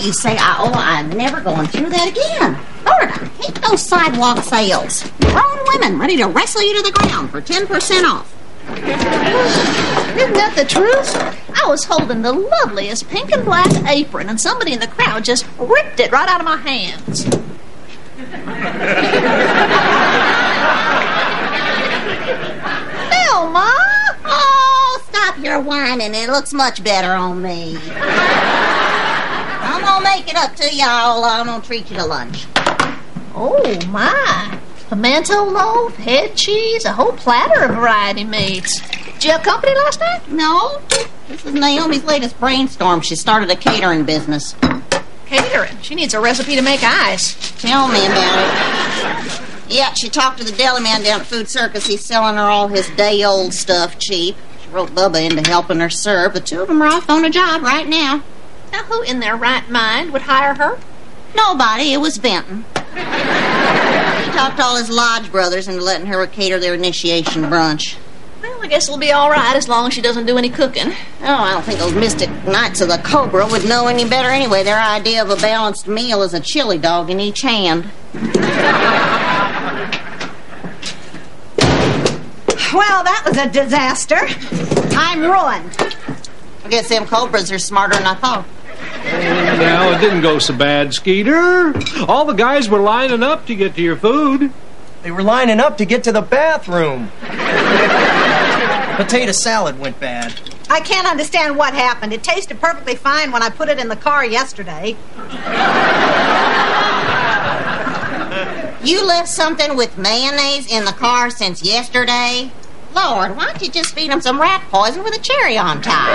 you say I'm never going through that again. Lord, I hate those sidewalk sales. Grown women ready to wrestle you to the ground for 10% off. Isn't that the truth? I was holding the loveliest pink and black apron, and somebody in the crowd just ripped it right out of my hands. Thelma! Oh, stop your whining. It looks much better on me. I'm gonna make it up to y'all. I'm gonna treat you to lunch. Oh, my. Pimento loaf, head cheese, a whole platter of variety meats. Did you have company last night? No. This is Naomi's latest brainstorm. She started a catering business. Catering? She needs a recipe to make ice. Tell me about it. Yeah, she talked to the deli man down at Food Circus. He's selling her all his day-old stuff cheap. She wrote Bubba into helping her serve. The two of them are off on a job right now. Now, who in their right mind would hire her? Nobody. It was Benton. He talked all his lodge brothers into letting her cater their initiation brunch. Well, I guess it'll be all right as long as she doesn't do any cooking. Oh, I don't think those mystic Knights of the Cobra would know any better anyway. Their idea of a balanced meal is a chili dog in each hand. Well, that was a disaster. I'm ruined. I guess them Cobras are smarter than I thought. Now, it didn't go so bad, Skeeter. All the guys were lining up to get to your food. They were lining up to get to the bathroom. Potato salad went bad. I can't understand what happened. It tasted perfectly fine when I put it in the car yesterday. You left something with mayonnaise in the car since yesterday? Lord, why don't you just feed them some rat poison with a cherry on top?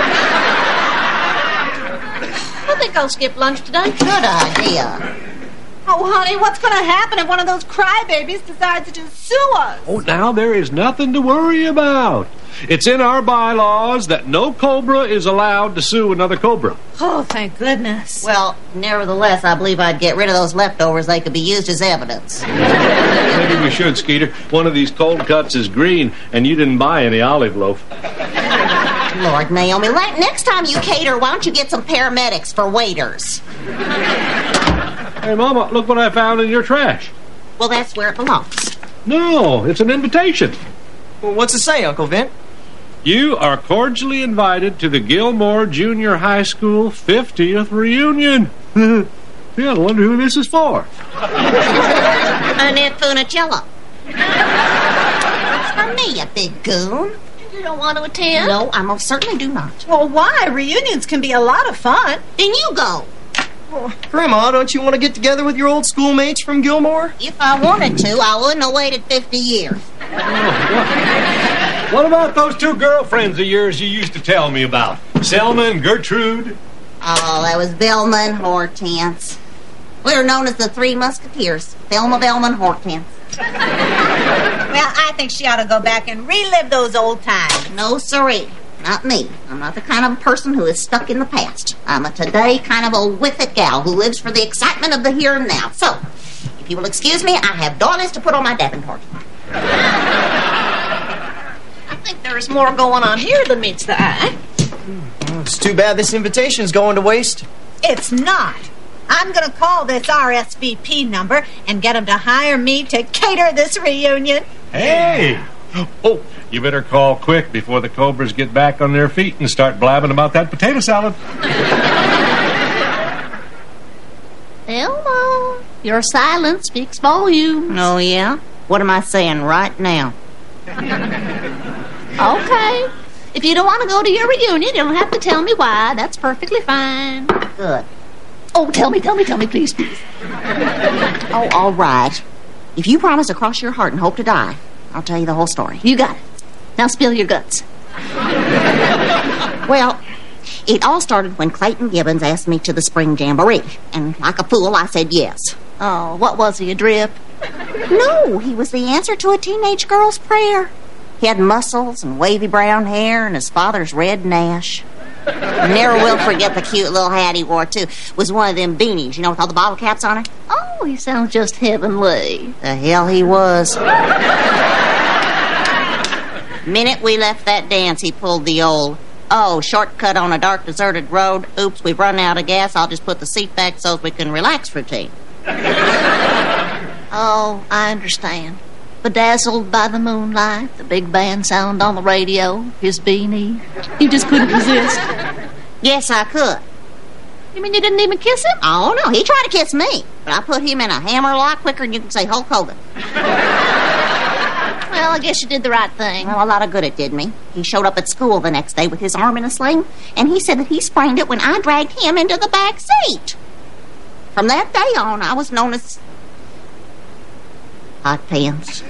I think I'll skip lunch today. Good idea. Oh, honey, what's going to happen if one of those crybabies decides to just sue us? Oh, now there is nothing to worry about. It's in our bylaws that no Cobra is allowed to sue another Cobra. Oh, thank goodness. Well, nevertheless, I believe I'd get rid of those leftovers. They could be used as evidence. Maybe we should, Skeeter. One of these cold cuts is green, and you didn't buy any olive loaf. Lord, Naomi, next time you cater, why don't you get some paramedics for waiters? Hey, Mama, look what I found in your trash. Well, that's where it belongs. No, it's an invitation. Well, what's it say, Uncle Vin? You are cordially invited to the Gilmore Junior High School 50th reunion. Yeah, I wonder who this is for. Annette Funicello. It's for me, you big goon. You don't want to attend? No, I most certainly do not. Well, why? Reunions can be a lot of fun. Then you go. Well, Grandma, don't you want to get together with your old schoolmates from Gilmore? If I wanted to, I wouldn't have waited 50 years. What about those two girlfriends of yours you used to tell me about? Selma and Gertrude? Oh, that was Velma and Hortense. We were known as the Three Musketeers. Velma, Velma, and Hortense. Well, I think she ought to go back and relive those old times. No, siree. Not me. I'm not the kind of person who is stuck in the past. I'm a today kind of a with-it gal who lives for the excitement of the here and now. So, if you will excuse me, I have doilies to put on my Davenport. I think there's more going on here than meets the eye. Well, it's too bad this invitation's going to waste. It's not. I'm going to call this RSVP number and get them to hire me to cater this reunion. Hey! Oh, you better call quick before the Cobras get back on their feet and start blabbing about that potato salad. Elmo, your silence speaks volumes. Oh, yeah? What am I saying right now? Okay. If you don't want to go to your reunion, you don't have to tell me why. That's perfectly fine. Good. Oh, tell me, please. Oh, all right. If you promise to cross your heart and hope to die, I'll tell you the whole story. You got it. Now spill your guts. Well, it all started when Clayton Gibbons asked me to the spring jamboree. And like a fool, I said yes. Oh, what was he, a drip? No, he was the answer to a teenage girl's prayer. He had muscles and wavy brown hair and his father's red Nash. Never will forget the cute little hat he wore, too. It was one of them beanies, you know, with all the bottle caps on it. Oh, he sounds just heavenly. The hell he was. Minute we left that dance, he pulled the old, Oh, shortcut on a dark, deserted road. Oops, we've run out of gas. I'll just put the seat back so we can relax routine. Oh, I understand. Bedazzled by the moonlight, the big band sound on the radio, his beanie. You just couldn't resist. Yes, I could. You mean you didn't even kiss him? Oh, no, he tried to kiss me. But I put him in a hammer lock quicker than you can say Hulk Hogan. Well, I guess you did the right thing. Well, a lot of good it did me. He showed up at school the next day with his arm in a sling, and he said that he sprained it when I dragged him into the back seat. From that day on, I was known as Hot Pants.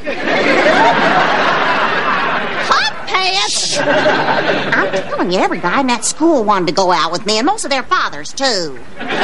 Hot pants? I'm telling you, every guy in that school wanted to go out with me, and most of their fathers, too.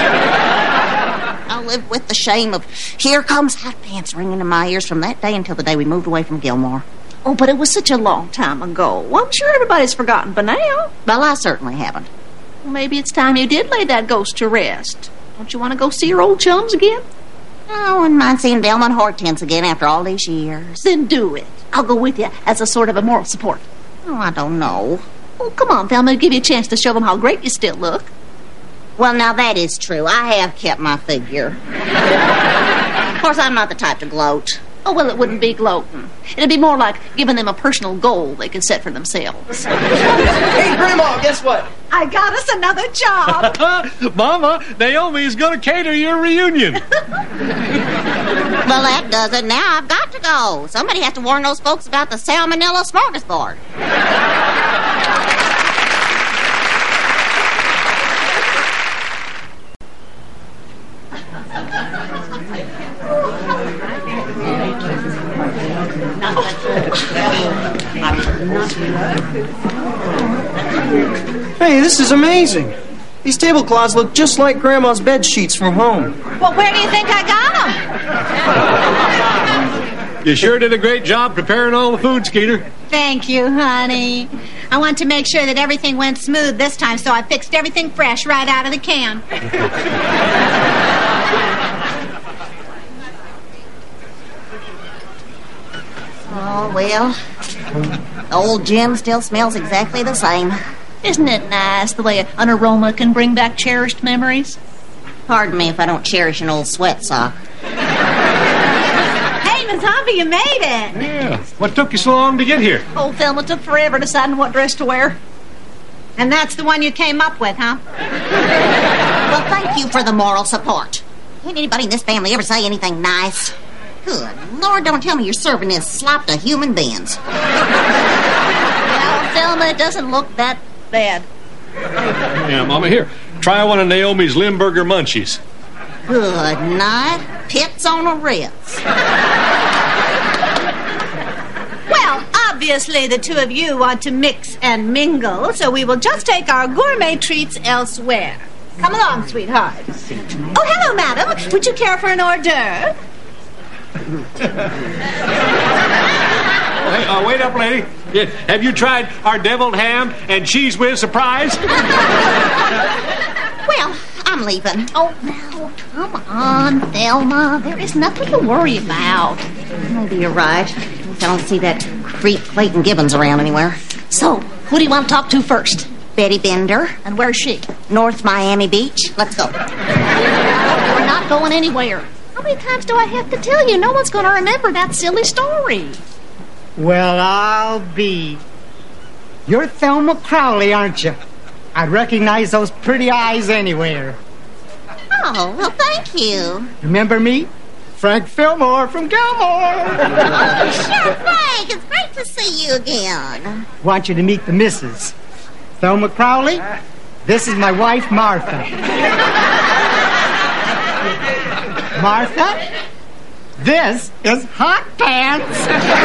I lived with the shame of "Here comes Hot Pants" ringing in my ears from that day until the day we moved away from Gilmore. Oh, but it was such a long time ago. Well, I'm sure everybody's forgotten by now. Well, I certainly haven't. Well, maybe it's time you did lay that ghost to rest. Don't you want to go see your old chums again? I wouldn't mind seeing Velma and Hortense again after all these years. Then do it. I'll go with you as a sort of a moral support. Oh, I don't know. Oh, come on, Velma. Give you a chance to show them how great you still look. Well, now that is true. I have kept my figure. Of course, I'm not the type to gloat. Oh, well, it wouldn't be gloating. It'd be more like giving them a personal goal they could set for themselves. Hey, Grandma, guess what? I got us another job. Mama, Naomi is going to cater your reunion. Well, that does it. Now I've got to go. Somebody has to warn those folks about the salmonella smorgasbord. Hey, this is amazing. These tablecloths look just like Grandma's bed sheets from home. Well, where do you think I got them? You sure did a great job preparing all the food, Skeeter. Thank you, honey. I want to make sure that everything went smooth this time, so I fixed everything fresh right out of the can. Oh, well, old Jim still smells exactly the same. Isn't it nice the way an aroma can bring back cherished memories? Pardon me if I don't cherish an old sweat sock. Hey, Miss Humpy, you made it. Yeah. What took you so long to get here? Old Thelma took forever deciding what dress to wear. And that's the one you came up with, huh? Well, thank you for the moral support. Can't anybody in this family ever say anything nice? Good Lord, don't tell me you're serving this slop to human beings. Well, Thelma, it doesn't look that bad. Yeah, Mama, here. Try one of Naomi's Limburger munchies. Good night. Pits on a Ritz. Well, obviously the two of you want to mix and mingle, so we will just take our gourmet treats elsewhere. Come along, sweetheart. Oh, hello, madam. Would you care for an hors d'oeuvre? Hey, wait up, lady. Yeah, have you tried our deviled ham and cheese whiz surprise? Well, I'm leaving. Oh, now, come on, Thelma. There is nothing to worry about. Maybe you're right. I don't see that creep Clayton Gibbons around anywhere. So, who do you want to talk to first? Betty Bender. And where's she? North Miami Beach. Let's go. We're not going anywhere. How many times do I have to tell you? No one's going to remember that silly story. Well, I'll be. You're Thelma Crowley, aren't you? I'd recognize those pretty eyes anywhere. Oh, well, thank you. Remember me? Frank Fillmore from Gilmore. Oh, sure, Frank. It's great to see you again. Want you to meet the missus. Thelma Crowley, this is my wife, Martha. Martha, this is Hot Pants.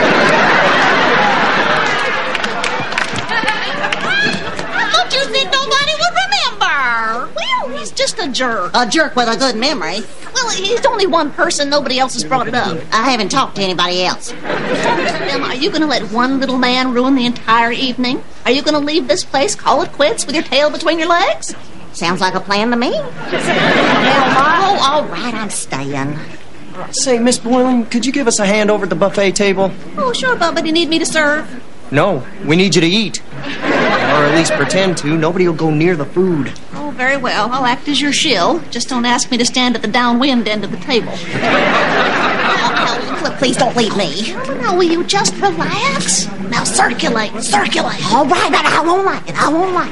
Don't you think nobody would remember? Well, he's just a jerk. A jerk with a good memory. Well, he's only one person. Nobody else has brought it up. I haven't talked to anybody else. Thelma, are you going to let one little man ruin the entire evening? Are you going to leave this place, call it quits, with your tail between your legs? Sounds like a plan to me. Oh, all right, I'm staying. Say, Miss Boylan, could you give us a hand over at the buffet table? Oh, sure, Bubba. Do you need me to serve? No, we need you to eat. All Or at least pretend to. Nobody will go near the food. Oh, very well. I'll act as your shill. Just don't ask me to stand at the downwind end of the table. Now, please don't leave me. Now, will you just relax? Now, circulate. All right, but I won't like it.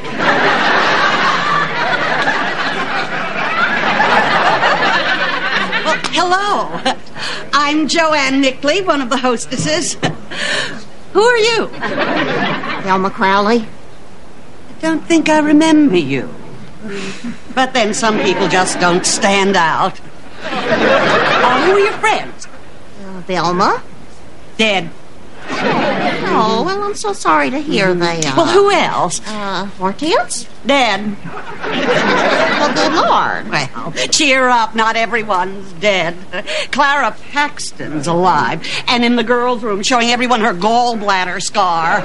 Well, hello. I'm Joanne Nickley, one of the hostesses. Who are you? Thelma Crowley. I don't think I remember you. But then some people just don't stand out. Who are your friends? Thelma. Dead. Oh, well, I'm so sorry to hear that. Well, who else? Hortense? Dead. Well, good Lord. Well, cheer up. Not everyone's dead. Clara Paxton's alive and in the girls' room showing everyone her gallbladder scar.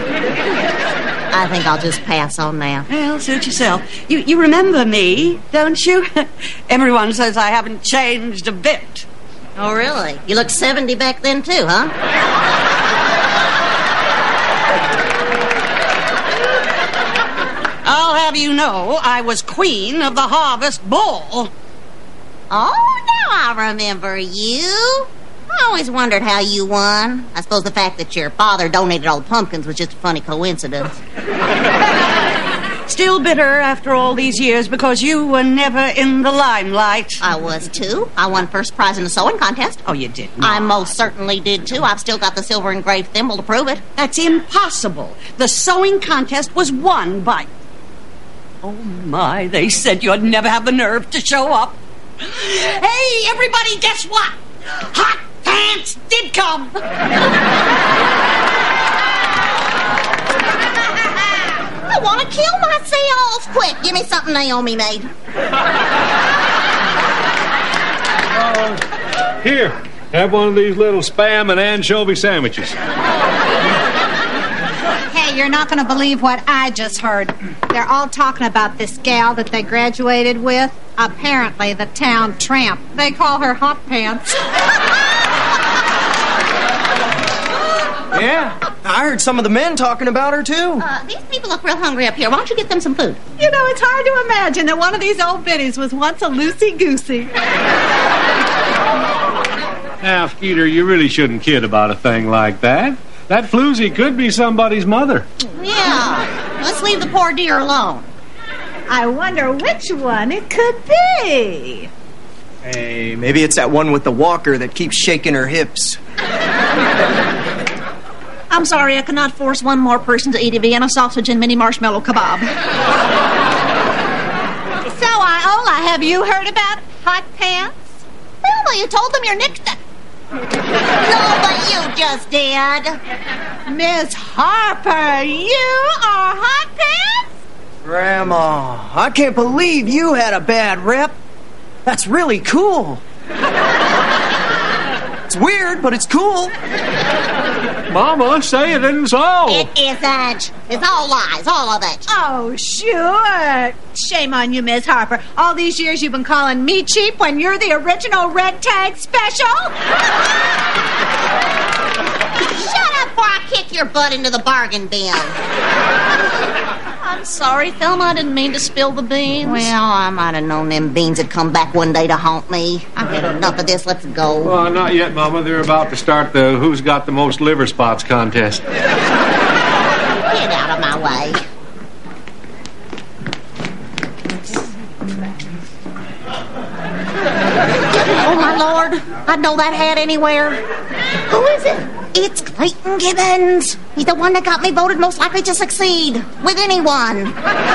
I think I'll just pass on that. Well, suit yourself. You remember me, don't you? Everyone says I haven't changed a bit. Oh, really? You looked 70 back then, too, huh? I'll have you know I was queen of the Harvest Ball. Oh, now I remember you. I always wondered how you won. I suppose the fact that your father donated all the pumpkins was just a funny coincidence. Still bitter after all these years because you were never in the limelight. I was, too. I won first prize in the sewing contest. Oh, you did I most certainly did, too. I've still got the silver engraved thimble to prove it. That's impossible. The sewing contest was won by... Oh, my, they said you'd never have the nerve to show up. Hey, everybody, guess what? Hot Pants did come. I want to kill myself. Quick, give me something Naomi made. Here, have one of these little Spam and anchovy sandwiches. Hey, you're not going to believe what I just heard. They're all talking about this gal that they graduated with. Apparently, the town tramp. They call her Hot Pants. Yeah, I heard some of the men talking about her, too. These people look real hungry up here. Why don't you get them some food? You know, it's hard to imagine that one of these old biddies was once a loosey-goosey. Now, Skeeter, you really shouldn't kid about a thing like that. That floozy could be somebody's mother. Yeah. Let's leave the poor dear alone. I wonder which one it could be. Hey, maybe it's that one with the walker that keeps shaking her hips. I'm sorry, I cannot force one more person to eat a Vienna sausage and mini marshmallow kebab. So, Iola, have you heard about Hot Pants? Thelma, you told them your nickname. No, but you just did. Miss Harper, you are Hot Pants? Grandma, I can't believe you had a bad rep. That's really cool. It's weird, but it's cool. Mama, say it isn't so. It isn't. It's all lies, all of it. Oh, sure. Shame on you, Miss Harper. All these years you've been calling me cheap when you're the original Red Tag Special? Shut up before I kick your butt into the bargain bin. I'm sorry, Thelma. I didn't mean to spill the beans. Well, I might have known them beans would come back one day to haunt me. I've had enough of this. Let's go. Well, not yet, Mama. They're about to start the Who's Got the Most Liver Spots contest. Get out of my way. Oh, my Lord. I'd know that hat anywhere. Who is it? It's Clayton Gibbons. He's the one that got me voted most likely to succeed with anyone.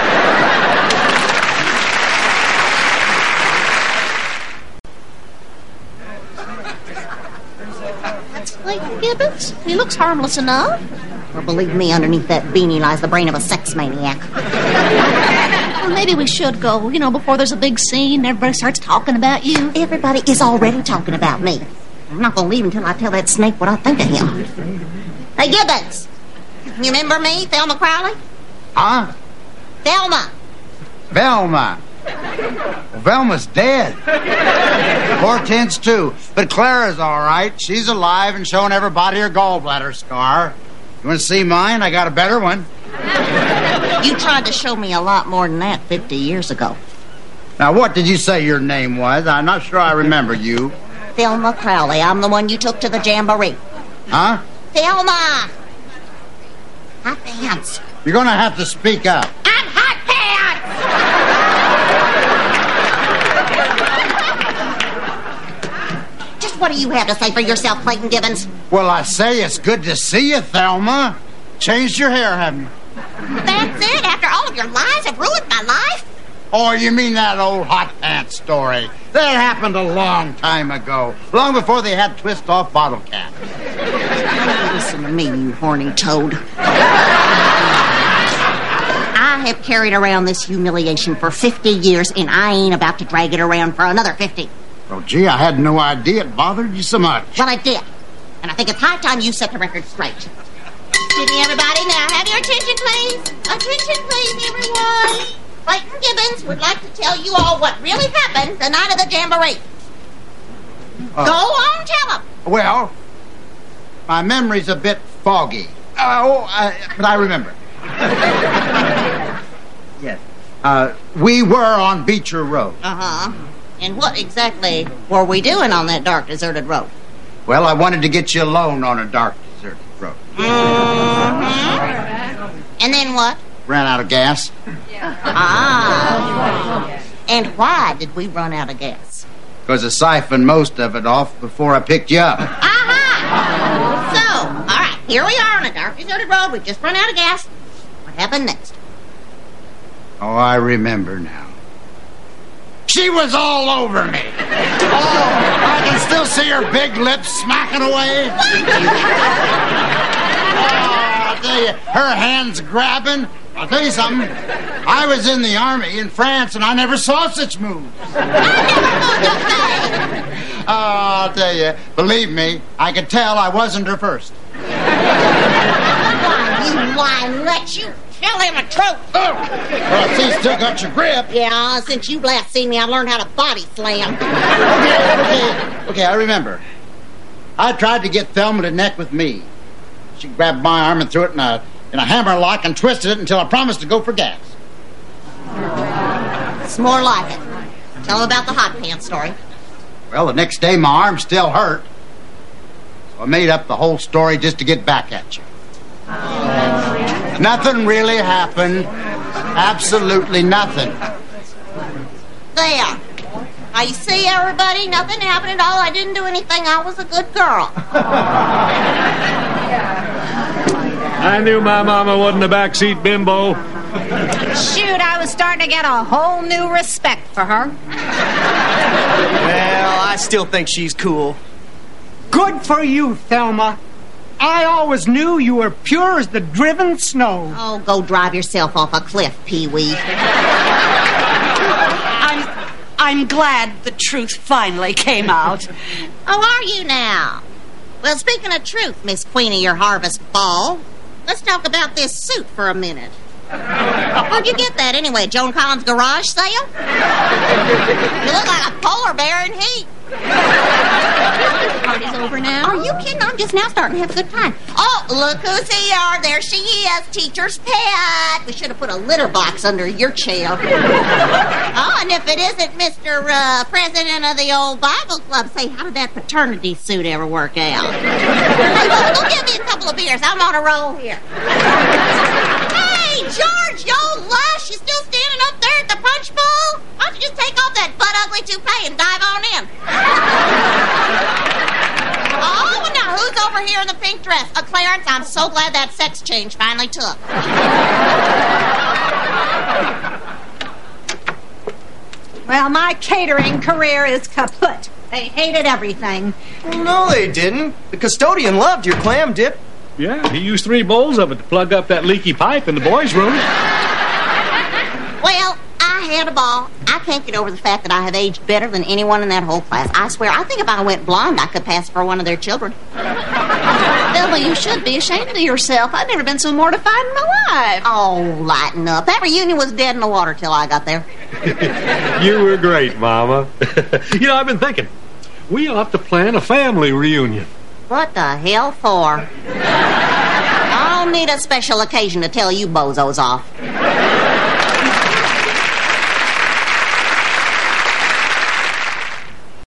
That's Clayton Gibbons. He looks harmless enough. Well, believe me, underneath that beanie lies the brain of a sex maniac. Well, maybe we should go, before there's a big scene and everybody starts talking about you. Everybody is already talking about me. I'm not going to leave until I tell that snake what I think of him. Hey, Gibbons. You remember me, Thelma Crowley? Huh? Thelma. Velma. Well, Velma's dead. Hortense, too. But Clara's all right. She's alive and showing everybody her gallbladder scar. You want to see mine? I got a better one. You tried to show me a lot more than that 50 years ago. Now, what did you say your name was? I'm not sure I remember you. Thelma Crowley. I'm the one you took to the jamboree. Huh? Thelma! Hot pants. You're going to have to speak up. I'm hot pants! Just what do you have to say for yourself, Clayton Gibbons? Well, I say it's good to see you, Thelma. Changed your hair, haven't you? That's it? After all of your lies have ruined my life? Oh, you mean that old hot pants story? That happened a long time ago. Long before they had twist-off bottle caps. Listen to me, you horny toad. I have carried around this humiliation for 50 years, and I ain't about to drag it around for another 50. Oh, gee, I had no idea it bothered you so much. Well, it did. And I think it's high time you set the record straight. Excuse me, everybody. May I have your attention, please? Attention, please, everyone. Clayton Gibbons would like to tell you all what really happened the night of the jamboree. Go on, tell them. Well, my memory's a bit foggy. But I remember. Yes. We were on Beecher Road. Uh-huh. And what exactly were we doing on that dark, deserted road? Well, I wanted to get you alone on a dark, deserted road. Mm-hmm. And then what? Ran out of gas. Ah. And why did we run out of gas? Because I siphoned most of it off before I picked you up. Aha! So, all right, here we are on a dark, deserted road. We've just run out of gas. What happened next? Oh, I remember now. She was all over me. Oh, I can still see her big lips smacking away. Oh, I'll tell you, her hands grabbing. I'll tell you something. I was in the army in France, and I never saw such moves. Oh, I'll tell you, believe me, I could tell I wasn't her first. You lying let you tell him the truth. Oh, well, see, still got your grip. Yeah, since you last seen me, I've learned how to body slam. Okay, I remember. I tried to get Thelma to neck with me. She grabbed my arm and threw it in a hammer lock and twisted it until I promised to go for gas. It's more like it. Tell them about the hot pants story. Well, the next day my arm still hurt. So I made up the whole story just to get back at you. Nothing really happened. Absolutely nothing. There. Now, you see, everybody, nothing happened at all. I didn't do anything. I was a good girl. I knew my mama wasn't a backseat bimbo. Shoot, I was starting to get a whole new respect for her. Well, I still think she's cool. Good for you, Thelma. I always knew you were pure as the driven snow. Oh, go drive yourself off a cliff, Pee-wee. I'm glad the truth finally came out. How are you now? Well, speaking of truth, Miss Queen of your harvest ball, let's talk about this suit for a minute. Where'd you get that anyway? Joan Collins' garage sale? You look like a polar bear in heat. Party's over now. Are you kidding? I'm just now starting to have a good time. Oh, look who's here. There she is, teacher's pet. We should have put a litter box under your chair. Oh, and if it isn't Mr. President of the old Bible Club, say, how did that paternity suit ever work out? Hey, go get me a couple of beers. I'm on a roll here. Hey, George, you old lush, you still standing up there at the punch bowl? Why don't you just take off that butt-ugly toupee and dive on in? Oh, now who's over here in the pink dress? Clarence, I'm so glad that sex change finally took. Well, my catering career is kaput. They hated everything. Well, no, they didn't. The custodian loved your clam dip. Yeah, he used 3 bowls of it to plug up that leaky pipe in the boys' room. Well, I had a ball. I can't get over the fact that I have aged better than anyone in that whole class. I swear, I think if I went blonde, I could pass for one of their children. Thelma, you should be ashamed of yourself. I've never been so mortified in my life. Oh, lighten up. That reunion was dead in the water till I got there. You were great, Mama. You know, I've been thinking, we ought to plan a family reunion. What the hell for? Oh, don't need a special occasion to tell you bozos off.